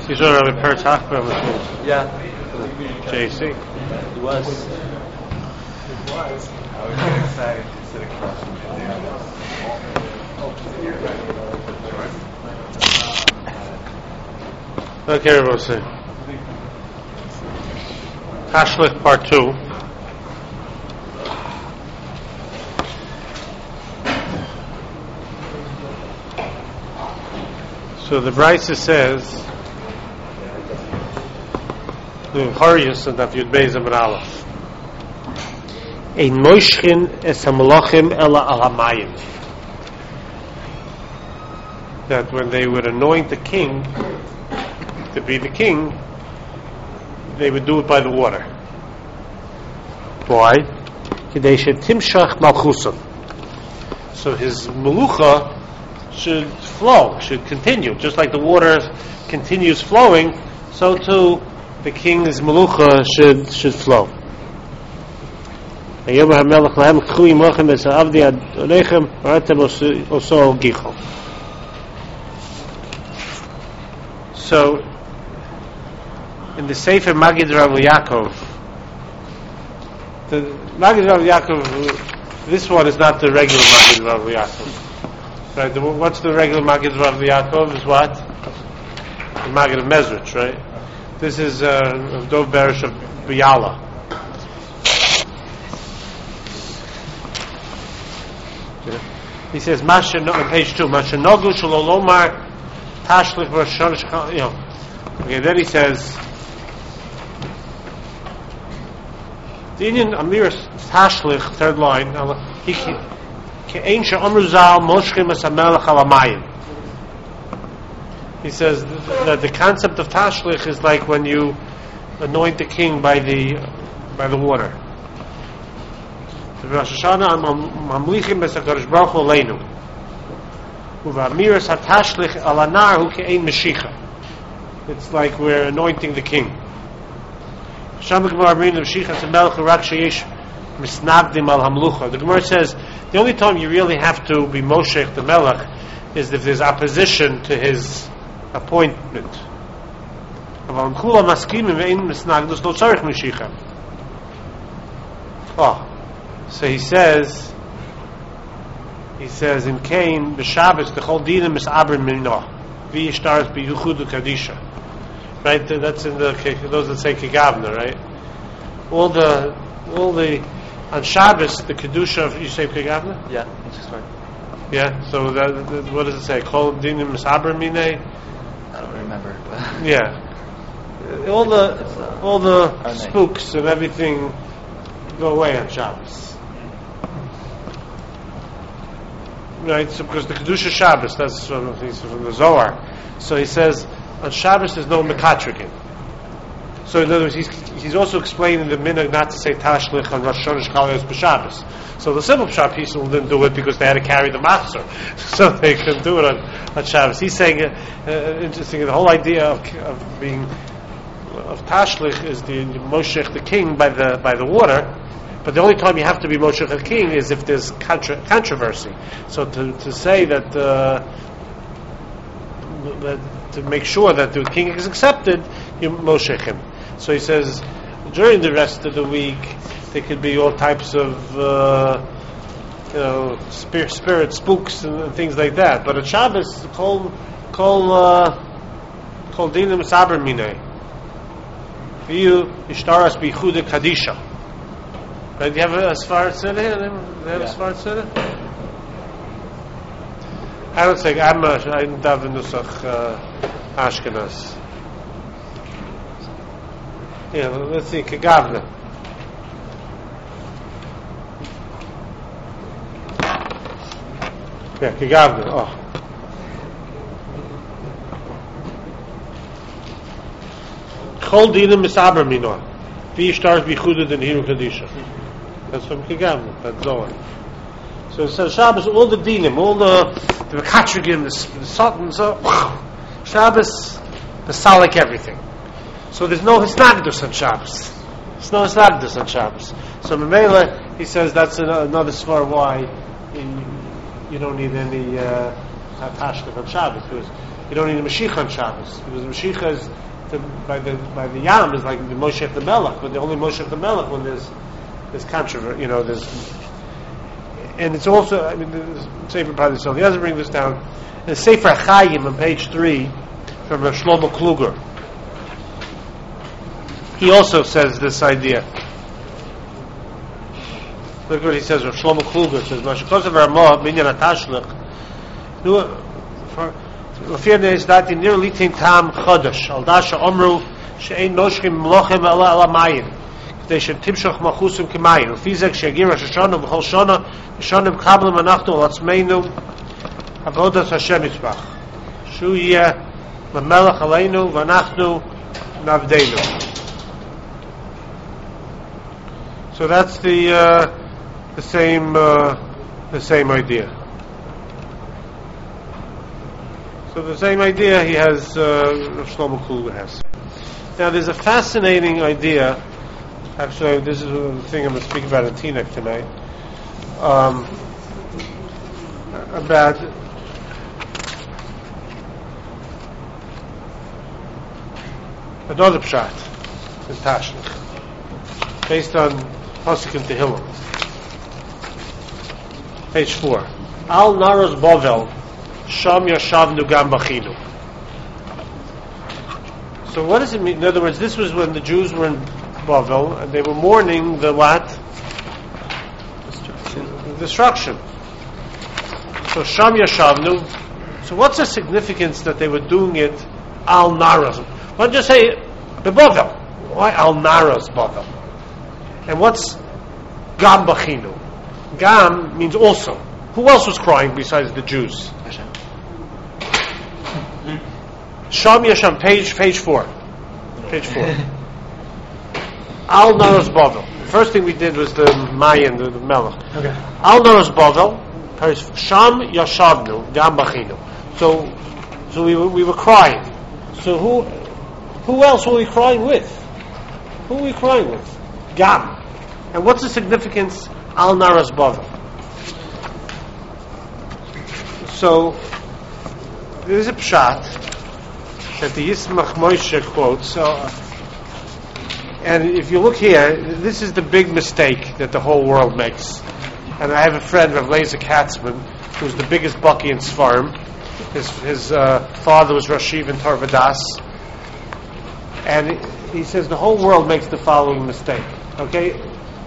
He's on Rabbi Peretz Achbar with Yeah. JC. He was. I was excited to sit across from him. Okay, everyone say. Tashlich Part 2. So the Brisa says, the Harius and that Yud Beis Amud Aleph, Ein moishchin es ha-malachim ela al hamayim. That when they would anoint the king to be the king, they would do it by the water. Why? Kidei shetimshach malchusa. So his melucha should flow, should continue. Just like the water continues flowing, so too the king's melucha should flow. So, in the Sefer Magid Rav Yaakov, the Magid Rav Yaakov, this one is not the regular Magid Rav Yaakov. Right? What's the regular Magid Rav Yaakov? Is what? The Magid of Mezrich, right? This is Dov Berish of Biyala. He says, on page 2, Mashanogu Shalolomar Tashlich Roshanish. Okay, then he says, the Indian Amir Tashlich, third line, he says that the concept of Tashlich is like when you anoint the king by the water. It's like we're anointing the king. The Gemara says the only time you really have to be Moshech the Melech is if there's opposition to his appointment. So he says in Cain, the Shabbos, the whole dinim is aber minah, v'yishtaris b'yuchud kadisha. Right? That's in those that say kegavna, right? All the on Shabbos, the kedusha of, you say kegavna? Yeah, that's just right. Yeah. So what does it say? Kol dinim is aber minah. I don't remember. Yeah. All the spooks and everything go away on Shabbos. Right, so because the Kedusha Shabbos, that's from the Zohar. So he says on Shabbos there's no mekatrikin. So in other words, he's also explaining the minhag not to say tashlich on Rosh Hashanah Shabbos b'Shabbos. So the simple Pshat people didn't do it because they had to carry the matzah, so they couldn't do it on Shabbos. He's saying interesting. The whole idea of tashlich is the moshech the king by the water. But the only time you have to be Moshe the king is if there's controversy. So to say that to make sure that the king is accepted, you Moshe him. So he says during the rest of the week there could be all types of spirit spooks and things like that. But at Shabbos, kol dinim saber minay. V'yu ishtaras b'yichuda kadisha. Right, do you have a Sfar Tzedek here? Do you have a Sfar Tzedek? I don't think I didn't have the Nusach Ashkenaz. Yeah, let's see, Kegavna. Yeah, Kegavna. Oh. Chol dinim misaber minor. V'yishtar b'chudud and hiru kadisha. That's from Kigam, that's Zohar. So it says Shabbos, all the dinim, all the Mekatrigim, the Sultans, Shabbos, the Salik, everything. So there's no Hisnagdus on Shabbos. There's no Hisnagdus on Shabbos. So Memela, he says that's another svar why you don't need any Tashlich on Shabbos, because You don't need a Mashiach on Shabbos, because the Mashiach is by the Yam is like the Moshe the Melech, but the only Moshe the Melech when there's controversy, and it's also, the Sefer Padre, so he doesn't bring this down. In the Sefer Chaim on page 3 from Rav Shlomo Kluger, he also says this idea. Look what he says. Rav Shlomo Kluger says, "Mashikosav Ramah Binyan Atashlich." לפי דעתי ניר ליטין טעם חדש על דעת שאומרו שאין נושכים מלוכים אלא מים כדי שתמשוך מלכוסם כמים לפי זה כשיגיע ראש השנה ובכל שנה בשנה מקבלים אנחנו על עצמנו עבודת השם יתברך שהוא יהיה למלך עלינו ואנחנו נעבדנו. So that's the same idea. So the same idea he has, Rav Shlomo Kluger has. Now there's a fascinating idea, actually this is the thing I'm going to speak about in Teaneck tonight, about another pshat in Tashlich, based on Pasuk in Tehillim. Page 4. Al Naros Bovel Sham Yashavnu Gam Bachinu. So what does it mean? In other words, this was when the Jews were in Bavel and they were mourning the what? Destruction. So Sham Yashavnu. So what's the significance that they were doing it Al Naros? Why don't you say Bavel? Why Al Naros Bavel? And what's Gam Bachinu? Gam means also. Who else was crying besides the Jews? Sham Yasham, page 4. Page 4. Al Naros Bavel. The first thing we did was the Mayan, the Melech. Okay. Al Naros Bavel, Sham Yashavnu, Gam Bachinu. So we were crying. So who else were we crying with? Who were we crying with? Gam. And what's the significance? Al Naros Bavel. So there's a pshat that the Yismach Moshe quotes. And if you look here, this is the big mistake that the whole world makes. And I have a friend, Rav Lezer Katzman, who's the biggest Baki in Sfarim. His father was Rosh Yeshiva in Torvadas. And he says the whole world makes the following mistake. Okay?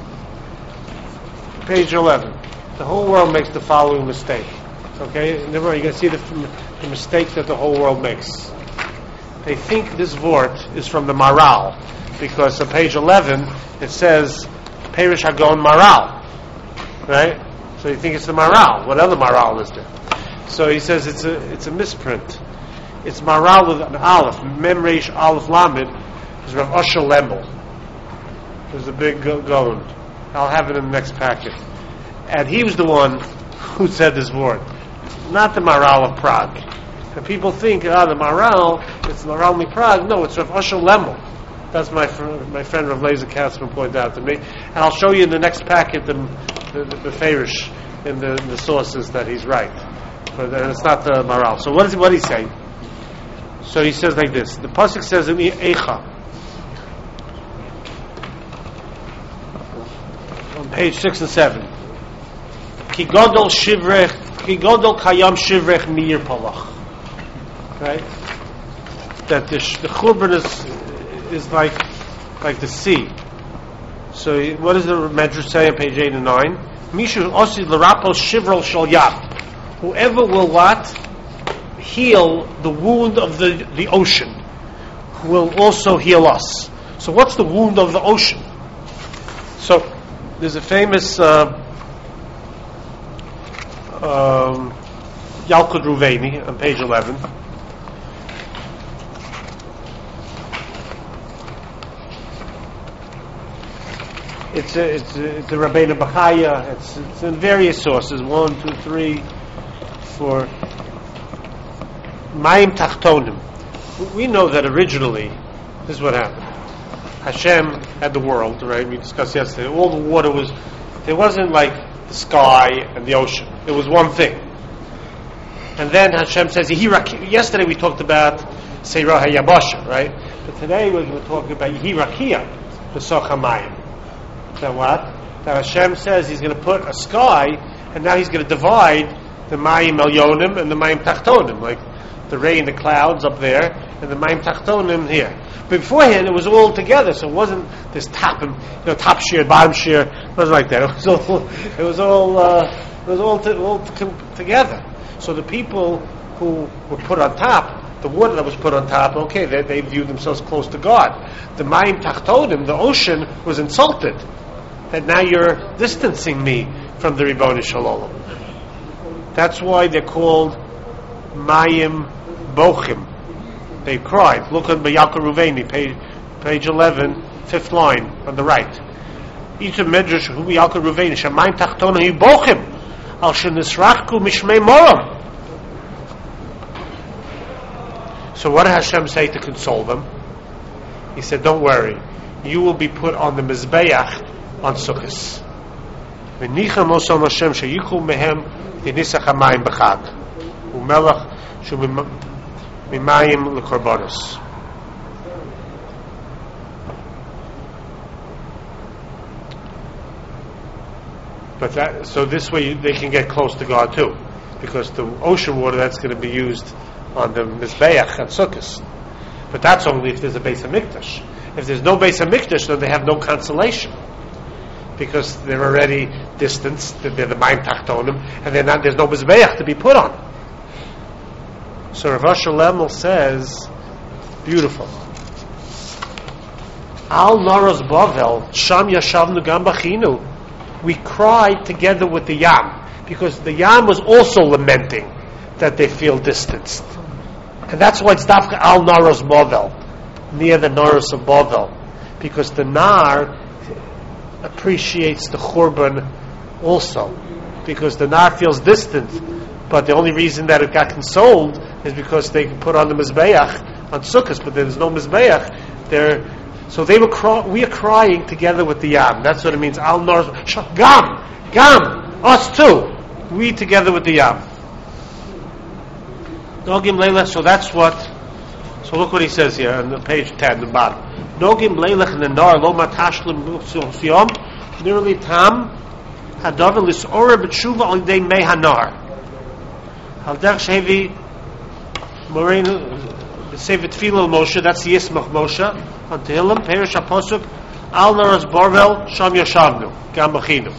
Page 11. The whole world makes the following mistake. Okay? And you're going to see the mistake that the whole world makes. They think this vort is from the Maral, because on page 11 it says Perish Hagon Maral, right? So you think it's the Maral. What other Maral is there? So he says it's a misprint. It's Maral with an Aleph, Mem Reish Aleph Lamed. It's Rav Osher Lemel. There's a big Gaon. I'll have it in the next packet. And he was the one who said this word, not the Maral of Prague. And people think, the Maral, it's Maral mi Prague. No, it's Rav Osher Lemel. That's my friend Rav Lezer Katzman pointed out to me. And I'll show you in the next packet the Farish in the sources that he's right. But it's not the Maral. So what did he say? So he says like this. The Pasuk says in Eicha, on page 6 and 7, Ki Godol Kayam Shivrech Mir Palach. Right? That the Churban is like the sea. So what does the Medrash say on page 8 and 9? Mishu Osi L'Rapos Shivrol Shal Yam. Whoever will what? Heal the wound of the ocean will also heal us. So what's the wound of the ocean? So there's a famous Yalkut Ruveni on page 11. It's a Rabbeinu Bachaya. It's in various sources. 1, 2, 3, 4. Mayim Tachtonim. We know that originally, this is what happened. Hashem had the world, right? We discussed yesterday. All the water was, there wasn't like the sky and the ocean. It was one thing. And then Hashem says, yesterday we talked about Seirah HaYabasha, right? But today we're going to talk about Yihirakia, B'soch HaMayim. That what? That Hashem says He's going to put a sky, and now He's going to divide the Mayim Elyonim and the Mayim Tachtonim, like the rain, the clouds up there, and the Mayim Tachtonim here. But beforehand, it was all together, so it wasn't this top shear, bottom shear. It wasn't like that. It was all together. So the people who were put on top, the water that was put on top, okay, they viewed themselves close to God. The Mayim Tachtonim, the ocean, was insulted. That now you're distancing me from the Ribono Shel Olam. That's why they're called Mayim Bochim. They cried. Look at Yalkut Ruvaini, page 11, 5th line on the right. Each of Medrash who Yalkut Ruvaini, Shamayim Tachtonim Hi Bochim, Al Shenisrachku Mishmei Moram. So what did Hashem say to console them? He said, don't worry, you will be put on the Mizbeach on Sukkos. V'nicham osam Hashem sheyichul mehem v'nisach hamayim b'chag u'melach shu mimayim l'korbanos. But so this way they can get close to God too, because the ocean water that's going to be used on the Mizbeach at Sukkos. But that's only if there's a Beis HaMikdash. If there's no Beis HaMikdash, then they have no consolation, because they're already distanced. They're the Mayim Tachtonim, and there's no Mizbeach to be put on. So Rav Asher Lemel says, beautiful. Al Naros Bavel Sham Yashavnu Gam Bachinu. We cried together with the Yam, because the Yam was also lamenting that they feel distanced. And that's why it's Dafka Al Naros Bavel, near the Naros of Bavel, because the Nar appreciates the Churban also, because the Nar feels distant, but the only reason that it got consoled is because they put on the Mizbeach on Sukkot, but there's no Mizbeach. So they were we are crying together with the Yam. That's what it means. Al Nar Gam, us too. We together with the Yam. Nogim Leilech. So that's what. So look what he says here on page 10, the bottom. Nogim Leilech Nenar Lo Matashlim Siyom Nearly Tam Hadavar Lisora B'Tshuva Al Yidei Mei Hanar Al Derech Shevi Morein. Save it Tefillah Moshe, that's the Yismach Moshe on Tehillim, Perish HaPosuk Al Naras Borvel Sham Yashavnu Gam Bachinu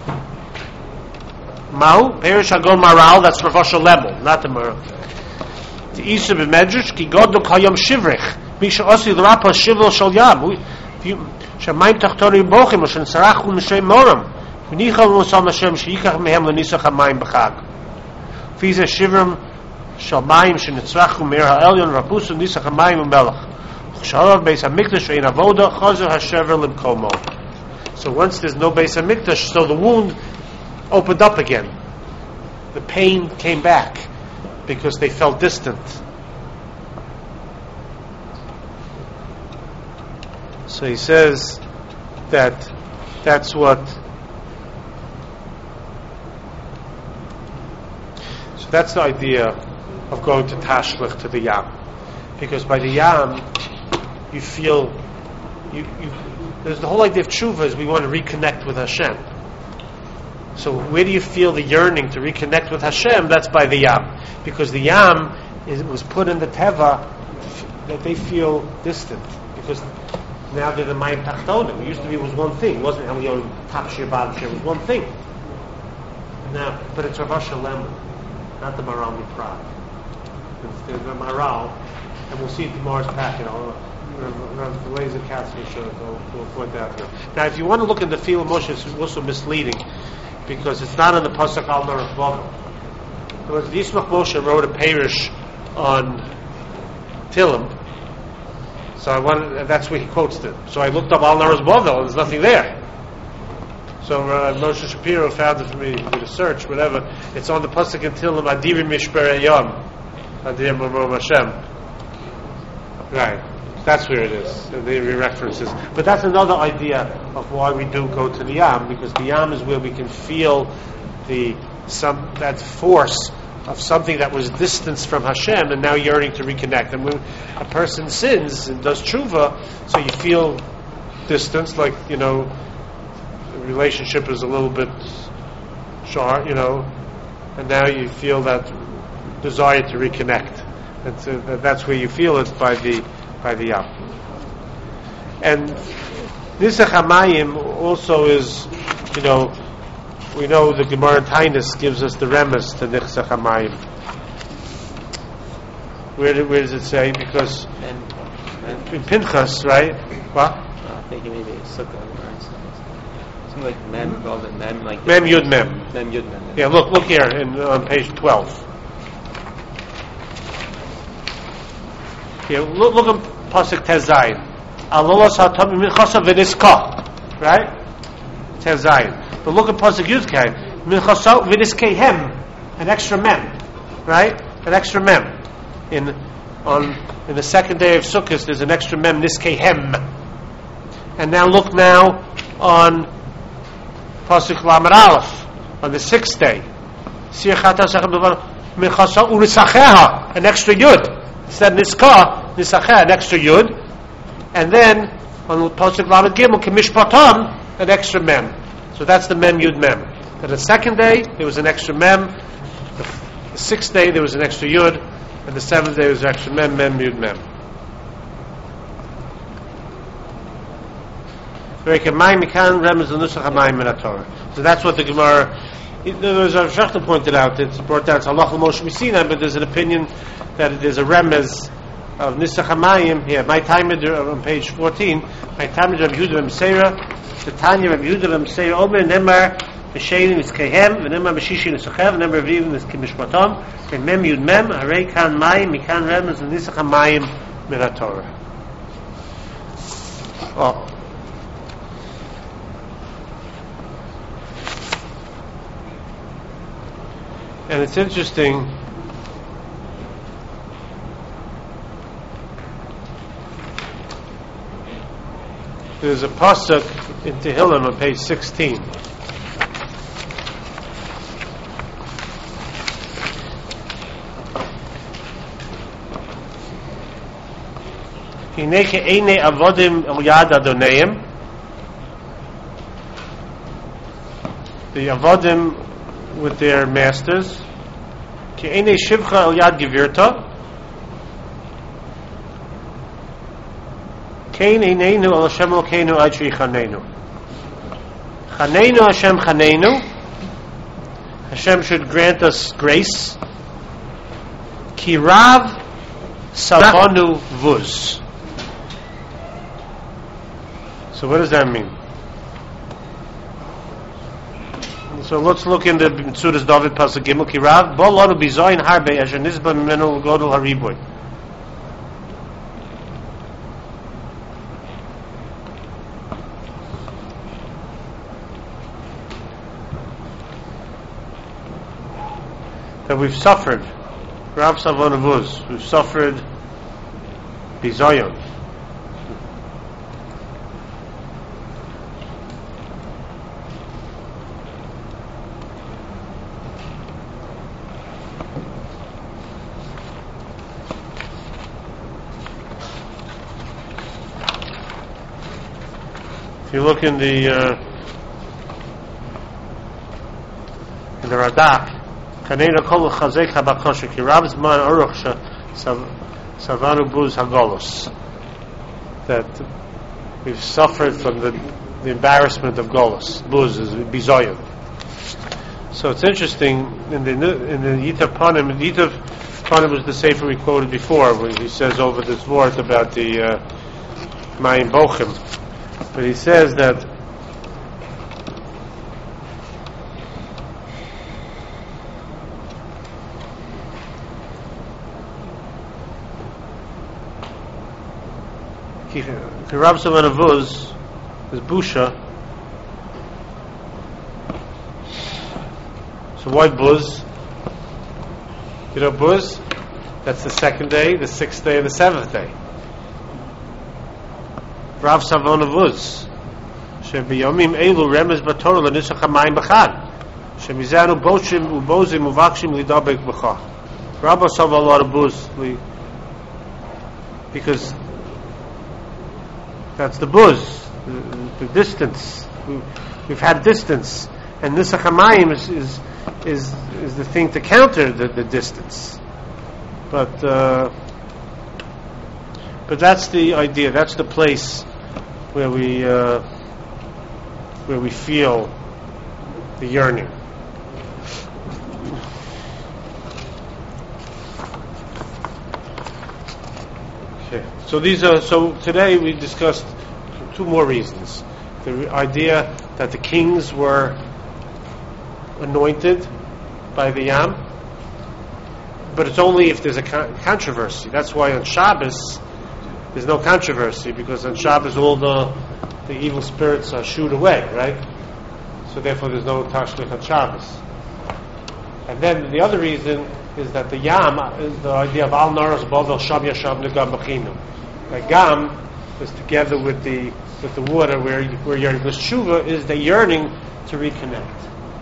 Ma'u Perish HaGon Maral, that's Rav Asher Lemel, not the Maral. The Isa B'Medrash Ki Godlu Kayom Shivrich Misha Osi L'Rapa Shivlo Shal Yam Shamayim Tachtonim Bochim Oshen Sarachu M'Shem Moram V'nichal Musam Hashem Sheyikach Mehem L'Nisach HaMayim B'Chag Fize Shivrim Shalmayim shenitzrachu meir ha'elyon rapusu nisach hamayim u'melach chshalav beis hamikdash ve'in avoda chazer hashever limkomo. So once there's no beis hamikdash, so the wound opened up again. The pain came back because they felt distant. So he says that's what. So that's the idea of going to Tashlich, to the Yam, because by the Yam you feel there's the whole idea of tshuva is we want to reconnect with Hashem. So where do you feel the yearning to reconnect with Hashem? That's by the Yam, because the Yam was put in the Teva that they feel distant, because now they're the Mayim Tachtonim. It used to be it was one thing. It wasn't Elyon, top shear, bottom shear. It was one thing. Now, but it's Rav Asher Lemel, not the Maral Miprad. The Maral, and we'll see tomorrow's packet. The laser cats will point that out. Now, if you want to look at the Tefillah Moshe, it's also misleading because it's not on the Pasuk Al Naras Bavel. Because Yismach Moshe wrote a parish on Tillim, so that's where he quotes it. So I looked up Al Naras Bavel, and there's nothing there. So Moshe Shapiro found it for me with a search, whatever. It's on the Pasuk in Tillim, Adirim Mishper Yom. Adir Mamor Hashem. Right. That's where it is. The references. But that's another idea of why we do go to the Yam, because the Yam is where we can feel that force of something that was distanced from Hashem and now yearning to reconnect. And when a person sins and does tshuva, so you feel distance, like, the relationship is a little bit short, and now you feel that desire to reconnect. And so that's where you feel it by the Yam. And Nisach HaMayim also is, we know the Gemara in Tainus gives us the remes to Nisach HaMayim. Where does it say? Because in Pinchas, right? What? I think maybe it's Sukkah or something like Mem, Mem, like Mem Yud Mem. Mem Yud Mem. Yeah, look here on page 12. Here, look at Pasuk Tezayin. Alolos haTamim Minchasa v'Niska, right? Tezayin. But look at Pasuk Yudkei. Minchasa v'Niskeihem, an extra mem, right? An extra mem. In the second day of Sukkot, there's an extra mem, Niskeihem. And now look on Pasuk Lamed Aleph, on the sixth day. Minchasa u'Nisacheha, an extra yud. Instead Niska, Nisacheha, an extra yud. And then on Pasuk Lamed Gimel, Kemishpatam, an extra mem. So that's the mem yud mem. And the second day there was an extra mem. The sixth day there was an extra yud, and the seventh day there was an extra mem yud mem. So that's what the Gemara. There was a Shachta pointed out. It's brought down. It's halach l'Moshe Misina, but there's an opinion that there's a remez of Nisach HaMayim here. My time on page 14. My time of Rabbi Yehuda Meseira. The Tanya Rabbi Yehuda Meseira. Omer Nemar B'Sheinim Nitzkehem. V'Nemar B'Shishi Nitzkehem. V'Nemar V'Rivim Nitzkemishmatom. V'Mem Yud Mem. Harei Kan Mayim. Mikan remez of Nisach HaMayim min HaTorah. Oh. And it's interesting. There's a pasuk in Tehillim on page 16. Hinei ke'enei avodim el yad adoneim. The avodim with their masters. Ke'enei shivcha el yad gevirta. Kein eineinu al Hashem Elokeinu ad sheichanenu. Chanenu Hashem chanenu. Hashem should grant us grace. Ki rav savanu vuz. So what does that mean? So let's look in the Mitzudas David Pasuk Gimel. Ki rav bo lanu bizoyin harbe asher nizba mimenu godol hariboy. That we've suffered, Rav Savonavuz, we've suffered bizayon. If you look in the Radak, Kanena kol chazek habakosha ki Rav Zman Aruch savanu buz hagolos, that we've suffered from the embarrassment of golos. Buz is bizoyon. So it's interesting in the Yitav Panim. Yitav Panim was the sefer we quoted before, where he says over this word about the Mayim Bochim, but he says that Rav Savonavuz is busha. So why buz? You know buz? That's the second day, the sixth day, and the seventh day. Rav Savonavuz. Shebiyomim elu remez b'Torah l'nisach hamayim b'chad. Shemizanu bochim ubozim uvakshim lidabek b'cha. Rabba saw a lot of booze because that's the buzz, the distance. We've had distance, and Nisach HaMayim is the thing to counter the distance. But that's the idea. That's the place where we feel the yearning. So today we discussed two more reasons. The idea that the kings were anointed by the Yam, but it's only if there's a controversy. That's why on Shabbos there's no controversy, because on Shabbos all the evil spirits are shooed away, right? So therefore there's no Tashlich on Shabbos. And then the other reason is that the Yam is the idea of Al Naras Bavel Sham Yashav Negam B'chinu. The Gam is together with the water, where your Teshuva is the yearning to reconnect.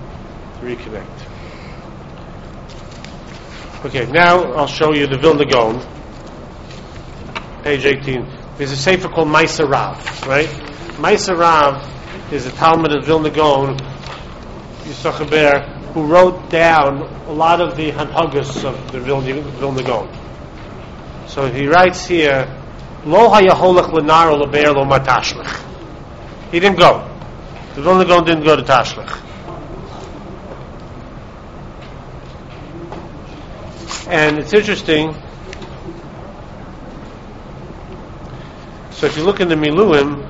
Okay, now I'll show you the Vilna Gaon, page 18. There's a sefer called Ma'aser Rav, right? Ma'aser Rav is a Talmud of Vilna Gaon, Yisachar Ber, who wrote down a lot of the Hanhagas of the Vilna Gaon. So he writes here, Lo hayaholech lenar o lebeir lo matashlich. He didn't go. The Vilna Gaon didn't go to Tashlich. And it's interesting. So if you look in the Miluim,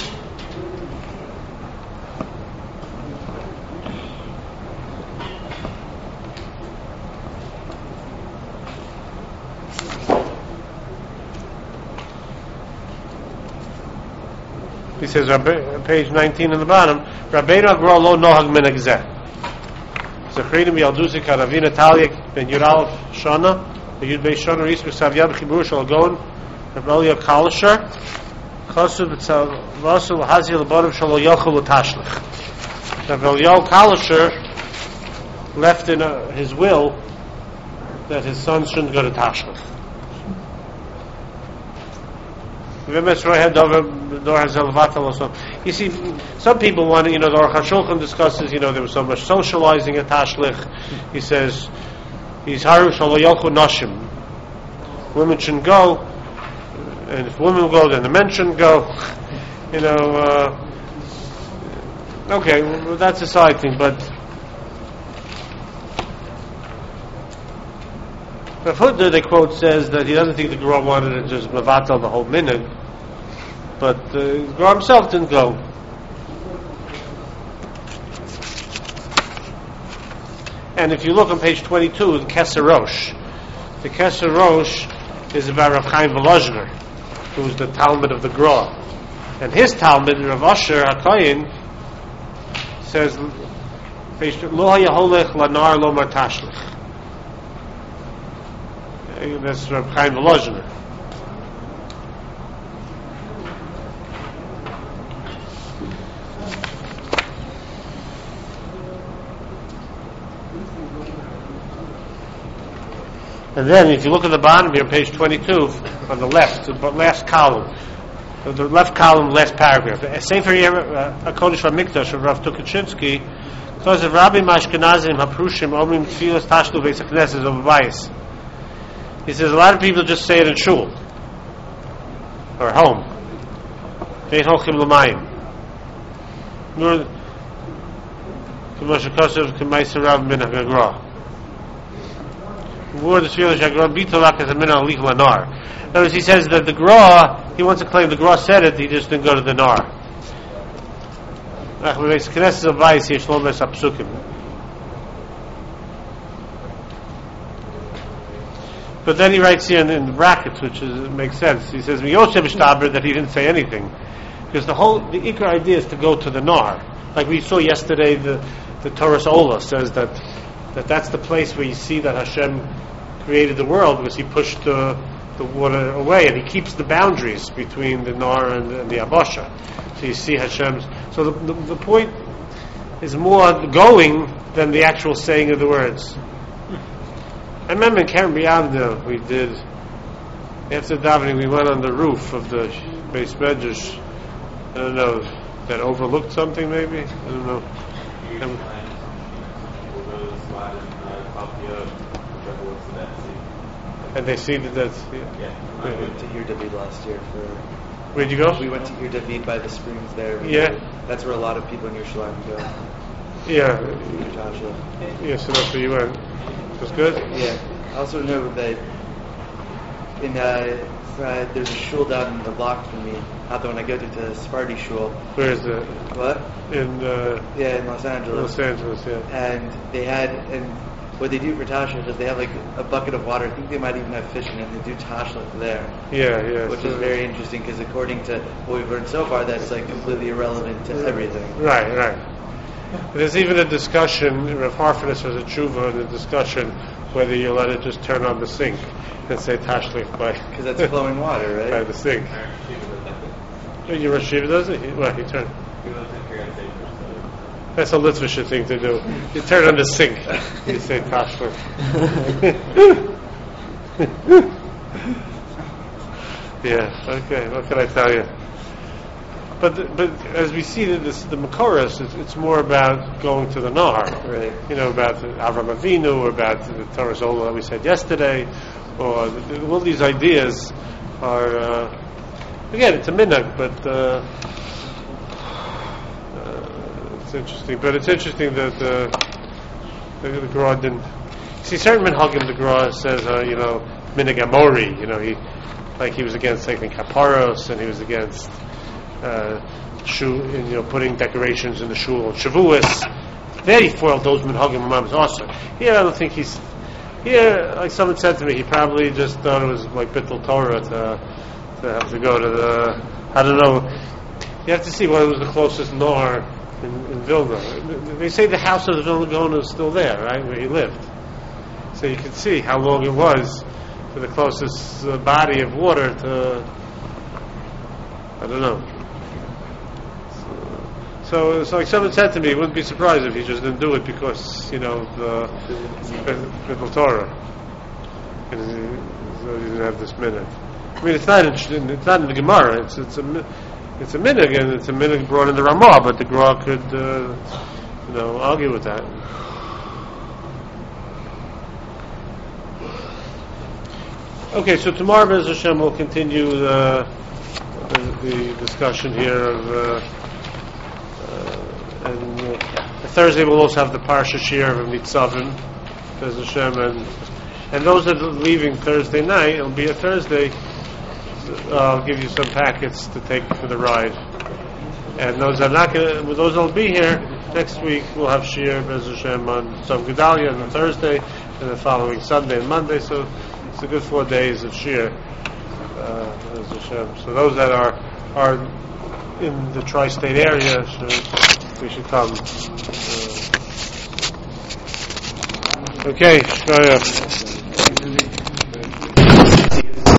he says, page 19 in the bottom, Rabbeinu Agra lo nohag min hagzeh. Zechreinu mi'alduzik haravina Talik ben Yural Shana, the Yud Beis Shana Ris b'Savyad b'Chibur shal Gaon, Rabbi Elia Kalisher, Chosu b'Tzavasu l'Hazi l'Borim shal Yochel l'Tashlich. Rabbi Elia Kalisher left in his will that his son shouldn't go to Tashlich. You see, some people want to, the Aruch HaShulchan discusses, there was so much socializing at Tashlich. He says, he's haru shalo yolchu nashim. Women shouldn't go, and if women go, then the men shouldn't go. Okay, well, that's a side thing, but Rav Hutner, they quote, says that he doesn't think the Gra wanted to just mevatel the whole minhag, but the Gra himself didn't go. And if you look on page 22, the Keser Rosh is about Rav Chaim Volozhiner, who was the Talmud of the Gra. And his Talmud, Rav Asher HaKoyin, says, Lo hayaholech lanar lo martashlich. That's Rav Chaim Volozhiner. And then, if you look at the bottom here, page 22, on the left, the last column, last paragraph, Sefer HaKodesh VaMikdash of Rav Tukachinsky, because of Rabbi Mashkenazim Haprushim Omrim Tfilas Tashlu Beis HaKnesses of Abayis. He says a lot of people just say it in shul or home. Bein holchim l'mayim. Nur k'moshe kosev k'ma'aser Rav min ha'Gra. Word the Tfilah Shagra Bitolak as a min ha'lich lanar. In other words, he says that the Gra, he wants to claim the Gra said it, he just didn't go to the nar. Ach beis Knesses of Bayis yesh lo mes ha'psukim. But then he writes here in brackets, which makes sense. He says, that he didn't say anything. Because the Ikar idea is to go to the Nar. Like we saw yesterday, the Torah Ola says that's the place where you see that Hashem created the world, because he pushed the water away, and he keeps the boundaries between the Nar and the Abasha. So you see Hashem's... So the point is more going than the actual saying of the words. I remember in Keren B'Yavneh we did, after davening, we went on the roof of the Beis Medrash. I don't know, that overlooked something maybe? I don't know. And they see that that's... Yeah. I went to Ir David last year for... Where'd you go? We went to Ir David by the springs there. Yeah. That's where a lot of people in Yerushalayim go. Yeah. Tasha. Yeah, so that's where you went. It was good? Yeah. I also know that in there's a shul down in the block from me. Not the one I go to Sephardi shul. Where is it? What? In Los Angeles. Los Angeles, yeah. And they had, and what they do for Tasha is they have like a bucket of water. I think they might even have fish in it. And they do Tasha there. Yeah. Which is very interesting because according to what we've learned so far, that's like completely irrelevant to everything. Right. There's even a discussion, Rav Harfenus was a tshuva in a discussion whether you let it just turn on the sink and say tashlich by... Because that's flowing water, right? By the sink. Your Rosh Yeshiva does it? He turned... That's a Litvish thing to do. You turn on the sink. You say tashlich. Yeah, okay, what can I tell you? But as we see the Makoros, it's more about going to the Nahar, right? About Avraham Avinu, or about the Torah Zola that we said yesterday, or all these ideas are again, it's a minhag, but it's interesting. But it's interesting that the Gra didn't see certain minhagim. The Gra says, minhag Amori. He was against taking kaparos, and he was against. Putting decorations in the shul on Shavuos. There he foiled those minhagim imams also. Here I don't think he's... Here, like someone said to me, he probably just thought it was like Bittul Torah to have to go to the... I don't know. You have to see what was the closest Nor in Vilna. They say the house of the Vilna Gaon is still there, right, where he lived. So you can see how long it was for the closest body of water to... I don't know. So it's like someone said to me, wouldn't be surprised if he just didn't do it because, the Bittul Torah. And so he didn't have this minhag. I mean, it's not in the Gemara. It's a minhag, and it's a minhag brought in the Ramah, but the Gra could, argue with that. Okay, so tomorrow, Be'ez Hashem, we'll continue the discussion here of. And Thursday we'll also have the Parsha Shir of Nitzavim, Be'ez Hashem, and those that are leaving Thursday night, it'll be a Thursday. I'll give you some packets to take for the ride. And those that are not going, those that'll be here next week, we'll have Shir Be'ez Hashem on Tzom Gedalia on Thursday, and the following Sunday and Monday. So it's a good 4 days of Shir. Be'ez Hashem. So those that are in the tri-state area, we should come. Okay, Shkoyach.